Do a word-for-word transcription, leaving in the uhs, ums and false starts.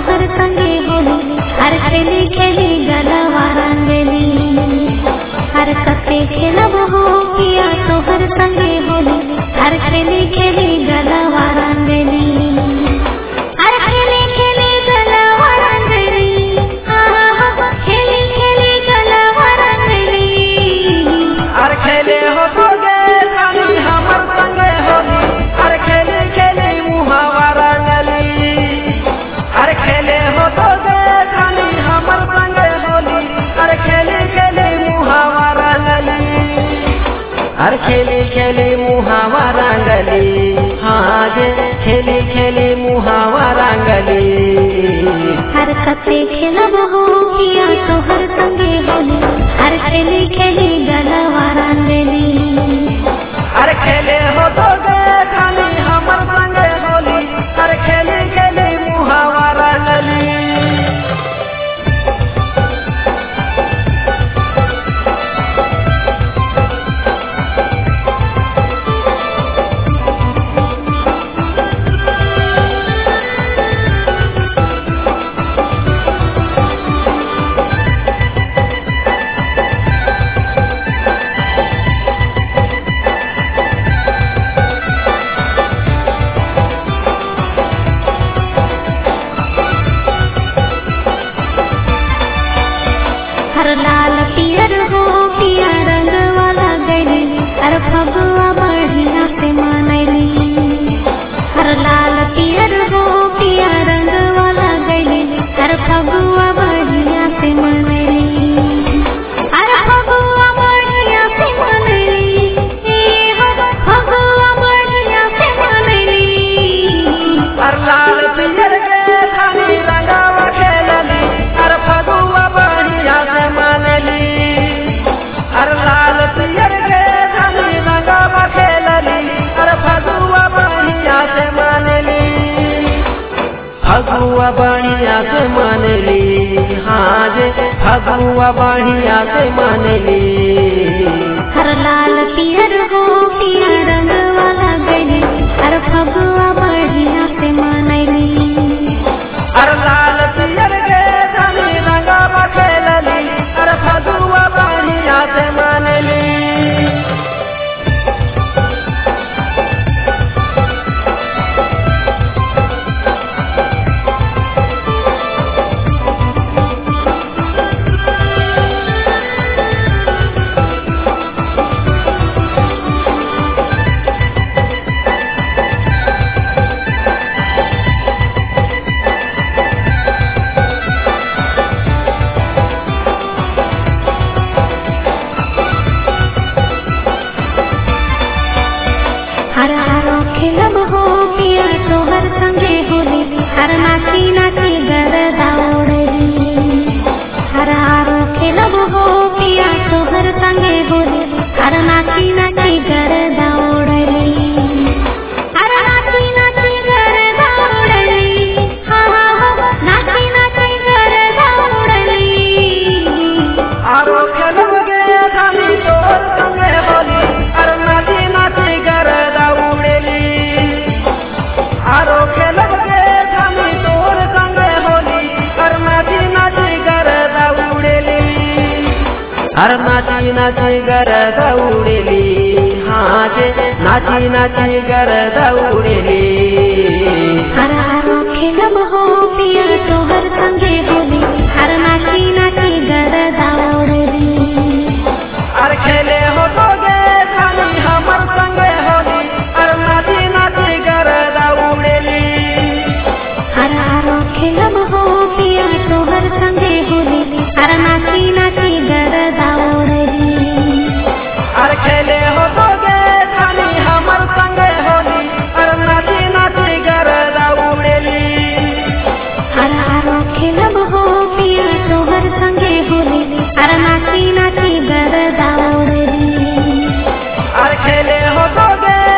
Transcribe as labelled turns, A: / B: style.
A: तोहर संगे होली हर खेली खेली गलवा रंगली हर कते खेलब हो पिया तोहर संगे होली हर खेली खेली गलवा रंगली हर खेली खेली गलवा रंगली खेली खेली गलवा रंगली
B: हर खेले हो तो गे रानी हमर संगे होली हर खेले खेले मुहावा रंगली हर खेले हो तो गे रानी हमर संगे होली हर खेले खेले मुहावा रंगली हर खेले खेले मुहावा रंगली हाँ गे खेले खेले मुहावा रंगली
A: हर कते खेलब हो पिया तोहर संगे होली हर खेली खेली गलवा रंगली
B: हर खेले हो तो गे रानी हमर संगे होली हर खेले खेले मुहावा रंगली
A: हर लाल पियर हो पिया रंग वाला गैली हर फगुआ बढ़िया से मनैली हर लाल पियर हो पिया रंग वाला गैली हर फगुआ बढ़िया से मनैली हर फगुआ बढ़िया से मनैली फगुआ बढ़िया से मनैली
B: हर लाल पियर के रानी रंगावा खेलली हर फगुआ बढ़िया से मनली हर लाल पियर के रानी रंगावा खेलली हर फगुआ बढ़िया से मनली फगुआ बढ़िया से मनली हाँ जे फगुआ बढ़िया से मनली
A: हर लाल पियर हो पिया रंग वाला गैली हर फगुआ बढ़िया से मनैली
B: हर लाल पियर के रानी रंगावा खेलली हर फगुआ बढ़िया से मनली
A: हर हारो खेलब हो पिया तोहर संगे होली हर नाची नाची गरदा उड़ली हर हारो खेलब हो पिया तोहर संगे होली हर नाची नाची गरदा उड़ली हर नाची नाची गरदा उड़ली हाँ हाँ हाँ नाची नाची गरदा उड़ली
B: आरो खेलब गे रानी तोर संगे होली हर नाची नाची गरदा उड़ेली आरो खेलब गे रानी तोर संगे होली हर नाची नाची गरदा उड़ेली हर नाची नाची गरदा उड़ेली हाँ जे नाची नाची गरदा उड़ेली
A: हर हारो खेलब हो पिया तोहर संगे होली हर नाची नाची गरदा उड़ली
B: हर खेले हो तो गे रानी हमर संगे होली हर नाची नाची गरदा उड़ेली
A: हर हारो खेलब हो पिया तोहर संगे होली हर नाची नाची गरदा उड़ली
B: हर खेले हो तो गे रानी हमर संगे होली हर नाची नाची गरदा उड़ेली
A: हर हारो खेलब हो पिया तोहर संगे होली हर नाची नाची गरदा उड़ली
B: हर खेले हो तो गे